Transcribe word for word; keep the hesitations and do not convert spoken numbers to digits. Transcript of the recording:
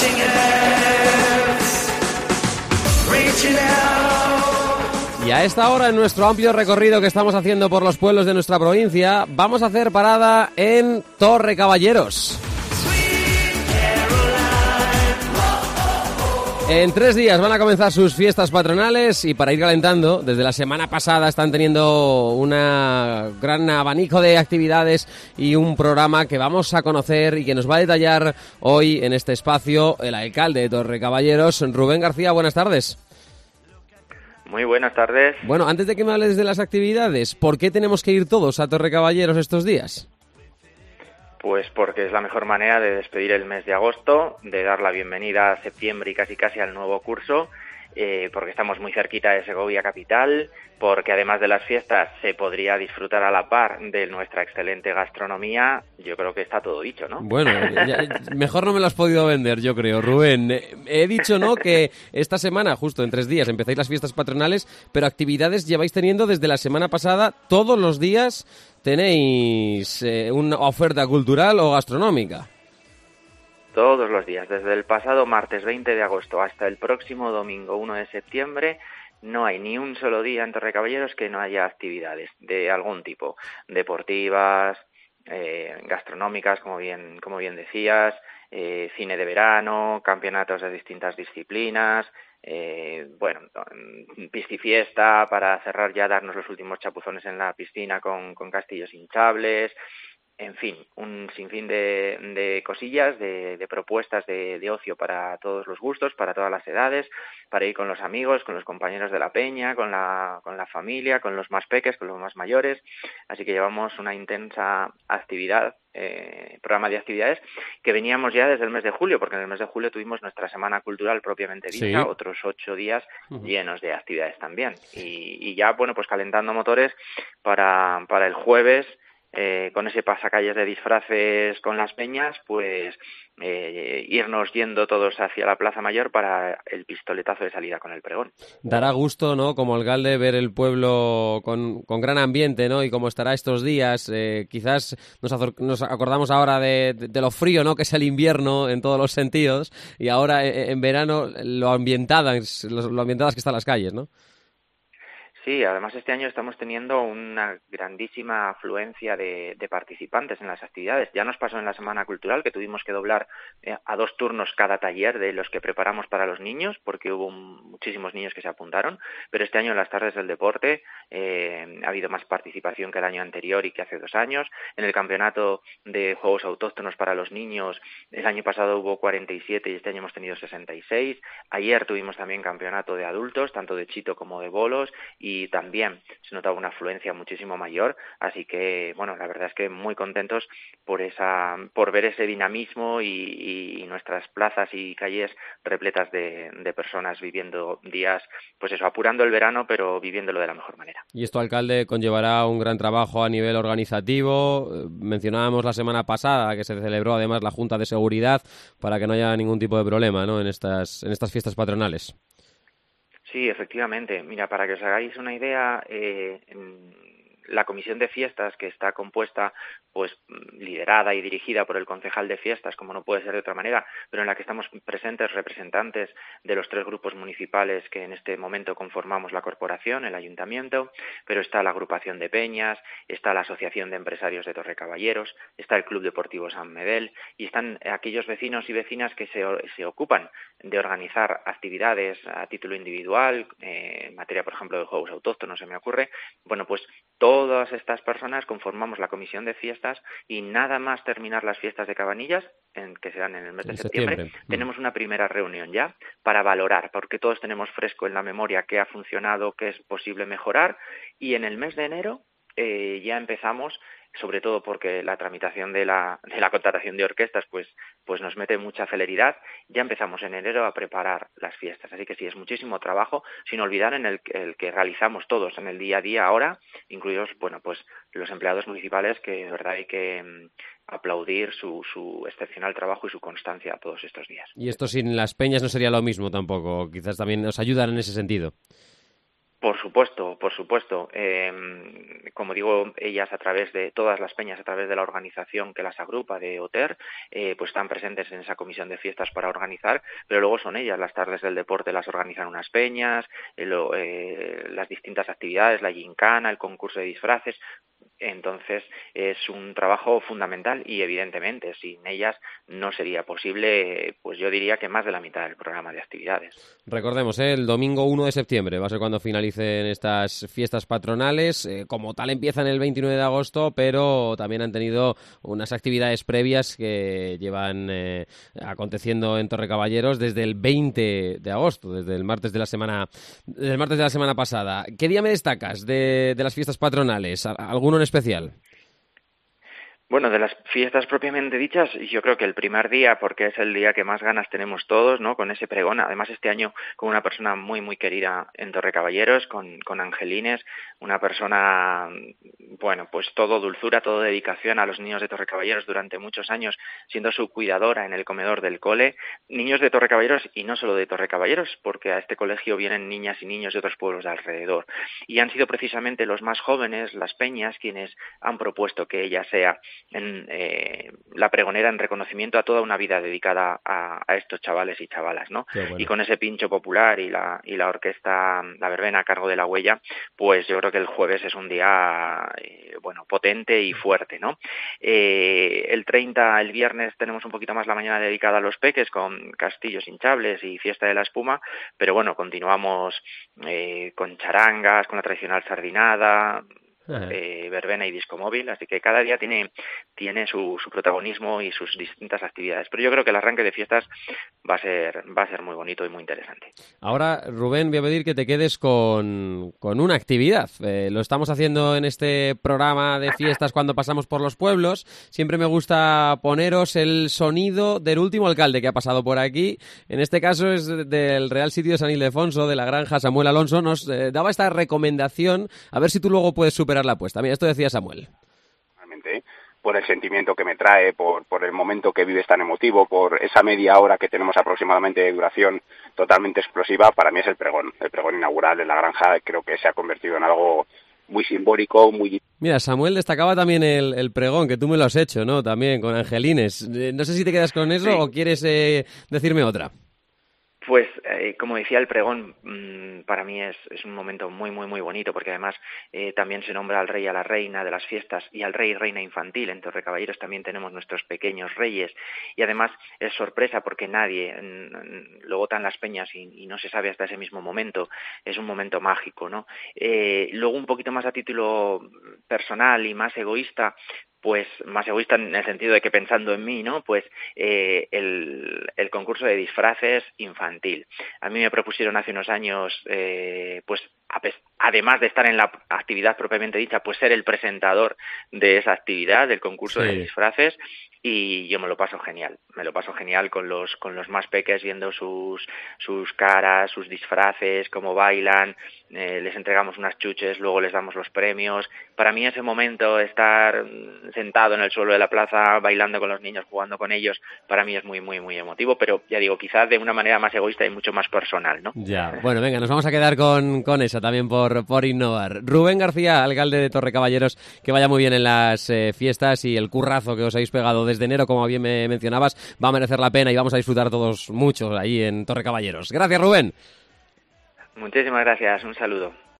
Y a esta hora, en nuestro amplio recorrido que estamos haciendo por los pueblos de nuestra provincia, vamos a hacer parada en Torrecaballeros. En tres días van a comenzar sus fiestas patronales y para ir calentando, desde la semana pasada están teniendo un gran abanico de actividades y un programa que vamos a conocer y que nos va a detallar hoy en este espacio el alcalde de Torrecaballeros, Rubén García. Buenas tardes. Muy buenas tardes. Bueno, antes de que me hables de las actividades, ¿por qué tenemos que ir todos a Torrecaballeros estos días? Pues porque es la mejor manera de despedir el mes de agosto, de dar la bienvenida a septiembre y casi casi al nuevo curso, eh, porque estamos muy cerquita de Segovia capital, porque además de las fiestas se podría disfrutar a la par de nuestra excelente gastronomía. Yo creo que está todo dicho, ¿no? Bueno, ya, mejor no me lo has podido vender, yo creo, Rubén. He dicho, ¿no?, que esta semana, justo en tres días, empezáis las fiestas patronales, pero actividades lleváis teniendo desde la semana pasada. Todos los días tenéis eh, una oferta cultural o gastronómica. Todos los días, desde el pasado martes veinte de agosto hasta el próximo domingo uno de septiembre, no hay ni un solo día en Torrecaballeros que no haya actividades de algún tipo, deportivas, eh, gastronómicas, como bien, como bien decías, eh, cine de verano, campeonatos de distintas disciplinas, eh, bueno, piscifiesta para cerrar ya, darnos los últimos chapuzones en la piscina con, con castillos hinchables. En fin, un sinfín de, de cosillas, de, de propuestas de, de ocio para todos los gustos, para todas las edades, para ir con los amigos, con los compañeros de la peña, con la, con la familia, con los más peques, con los más mayores. Así que llevamos una intensa actividad, eh, programa de actividades, que veníamos ya desde el mes de julio, porque en el mes de julio tuvimos nuestra semana cultural propiamente dicha, sí. Otros ocho días uh-huh. llenos de actividades también. Y, y ya, bueno, pues calentando motores para, para el jueves. Eh, con ese pasacalles de disfraces con las peñas, pues eh, irnos yendo todos hacia la Plaza Mayor para el pistoletazo de salida con el pregón. Dará gusto, ¿no?, como alcalde, ver el pueblo con, con gran ambiente, ¿no?, y como estará estos días. Eh, quizás nos, azor- nos acordamos ahora de, de, de lo frío, ¿no?, que es el invierno en todos los sentidos, y ahora eh, en verano lo ambientadas, lo, lo ambientadas que están las calles, ¿no? Sí, además este año estamos teniendo una grandísima afluencia de, de participantes en las actividades. Ya nos pasó en la Semana Cultural que tuvimos que doblar eh, a dos turnos cada taller de los que preparamos para los niños, porque hubo muchísimos niños que se apuntaron, pero este año en las tardes del deporte eh, ha habido más participación que el año anterior y que hace dos años. En el campeonato de juegos autóctonos para los niños, el año pasado hubo cuarenta y siete y este año hemos tenido sesenta y seis. Ayer tuvimos también campeonato de adultos, tanto de chito como de bolos, y y también se notaba una afluencia muchísimo mayor, así que bueno, la verdad es que muy contentos por esa, por ver ese dinamismo y, y nuestras plazas y calles repletas de, de personas viviendo días, pues eso, apurando el verano, pero viviéndolo de la mejor manera. Y esto, alcalde, conllevará un gran trabajo a nivel organizativo. Mencionábamos la semana pasada que se celebró además la Junta de Seguridad para que no haya ningún tipo de problema, ¿no?, en estas, en estas fiestas patronales. Sí, efectivamente. Mira, para que os hagáis una idea, eh, en la comisión de fiestas, que está compuesta, pues liderada y dirigida por el concejal de fiestas, como no puede ser de otra manera, pero en la que estamos presentes representantes de los tres grupos municipales que en este momento conformamos la corporación, el ayuntamiento, pero está la agrupación de peñas, está la asociación de empresarios de Torrecaballeros, está el Club Deportivo San Medel y están aquellos vecinos y vecinas que se, se ocupan de organizar actividades a título individual, eh, en materia, por ejemplo, de juegos autóctonos, se me ocurre. Bueno, pues todas estas personas conformamos la comisión de fiestas y nada más terminar las fiestas de Cabanillas, en, que serán en el mes de septiembre, septiembre, tenemos una primera reunión ya para valorar, porque todos tenemos fresco en la memoria qué ha funcionado, qué es posible mejorar, y en el mes de enero eh, ya empezamos, sobre todo porque la tramitación de la, de la contratación de orquestas pues, pues nos mete mucha celeridad, ya empezamos en enero a preparar las fiestas. Así que sí, es muchísimo trabajo, sin olvidar en el, el que realizamos todos en el día a día ahora, incluidos bueno pues los empleados municipales, que de verdad hay que mmm, aplaudir su, su excepcional trabajo y su constancia todos estos días. Y esto sin las peñas no sería lo mismo tampoco, quizás también nos ayudan en ese sentido. Por supuesto, por supuesto. Eh, como digo, ellas a través de todas las peñas, a través de la organización que las agrupa de OTER, eh, pues están presentes en esa comisión de fiestas para organizar, pero luego son ellas, las tardes del deporte las organizan unas peñas, eh, lo, eh, las distintas actividades, la gincana, el concurso de disfraces. Entonces es un trabajo fundamental y evidentemente sin ellas no sería posible, pues yo diría que más de la mitad del programa de actividades. Recordemos, ¿eh? El domingo uno de septiembre va a ser cuando finalicen estas fiestas patronales. Eh, como tal empiezan el veintinueve de agosto, pero también han tenido unas actividades previas que llevan eh, aconteciendo en Torrecaballeros desde el veinte de agosto, desde el martes de la semana, desde el martes de la semana pasada. ¿Qué día me destacas de, de las fiestas patronales? ¿Alguno en especial? Bueno, de las fiestas propiamente dichas, yo creo que el primer día, porque es el día que más ganas tenemos todos, ¿no? Con ese pregón, además este año con una persona muy, muy querida en Torrecaballeros, con, con Angelines, una persona, bueno, pues todo dulzura, todo dedicación a los niños de Torrecaballeros durante muchos años, siendo su cuidadora en el comedor del cole, niños de Torrecaballeros y no solo de Torrecaballeros, porque a este colegio vienen niñas y niños de otros pueblos de alrededor. Y han sido precisamente los más jóvenes, las peñas, quienes han propuesto que ella sea en eh, la pregonera en reconocimiento a toda una vida dedicada a, a estos chavales y chavalas, ¿no? Bueno. Y con ese pincho popular y la y la orquesta, la verbena a cargo de la Huella, pues yo creo que el jueves es un día eh, bueno, potente y fuerte, ¿no? Eh, el treinta, el viernes, tenemos un poquito más la mañana dedicada a los peques con castillos hinchables y fiesta de la espuma, pero bueno, continuamos eh, con charangas, con la tradicional sardinada, Eh, verbena y disco móvil, así que cada día tiene tiene su, su protagonismo y sus distintas actividades, pero yo creo que el arranque de fiestas va a ser va a ser muy bonito y muy interesante. Ahora, Rubén, voy a pedir que te quedes con, con una actividad. Eh, lo estamos haciendo en este programa de fiestas cuando pasamos por los pueblos. Siempre me gusta poneros el sonido del último alcalde que ha pasado por aquí. En este caso es del Real Sitio de San Ildefonso, de la granja Samuel Alonso. Nos eh, daba esta recomendación, a ver si tú luego puedes superar la apuesta. Mira, esto decía Samuel. Realmente, por el sentimiento que me trae, por, por el momento que vives tan emotivo, por esa media hora que tenemos aproximadamente de duración totalmente explosiva, para mí es el pregón. El pregón inaugural de la granja creo que se ha convertido en algo muy simbólico, muy... Mira, Samuel destacaba también el, el pregón, que tú me lo has hecho, ¿no? También con Angelines. Eh, no sé si te quedas con eso sí. o quieres eh, decirme otra. Pues, eh, como decía, el pregón mmm, para mí es, es un momento muy, muy, muy bonito, porque además eh, también se nombra al rey y a la reina de las fiestas, y al rey y reina infantil. En Torrecaballeros también tenemos nuestros pequeños reyes, y además es sorpresa porque nadie en, en, lo votan las peñas y, y no se sabe hasta ese mismo momento. Es un momento mágico, ¿no? Eh, luego, un poquito más a título personal y más egoísta, pues más egoísta en el sentido de que pensando en mí, ¿no? Pues eh, el, el concurso de disfraces infantil. A mí me propusieron hace unos años, eh, pues a pes- además de estar en la actividad propiamente dicha, pues ser el presentador de esa actividad, del concurso sí. de disfraces, y yo me lo paso genial, me lo paso genial con los con los más peques, viendo sus sus caras, sus disfraces, cómo bailan, eh, les entregamos unas chuches, luego les damos los premios. Para mí ese momento, estar sentado en el suelo de la plaza, bailando con los niños, jugando con ellos, para mí es muy, muy, muy emotivo, pero ya digo, quizás de una manera más egoísta y mucho más personal, ¿no? Ya, bueno, venga, nos vamos a quedar con, con esa también por, por innovar. Rubén García, alcalde de Torrecaballeros, que vaya muy bien en las eh, fiestas, y el currazo que os habéis pegado desde enero, como bien me mencionabas, va a merecer la pena y vamos a disfrutar todos mucho ahí en Torrecaballeros. Gracias, Rubén. Muchísimas gracias, un saludo.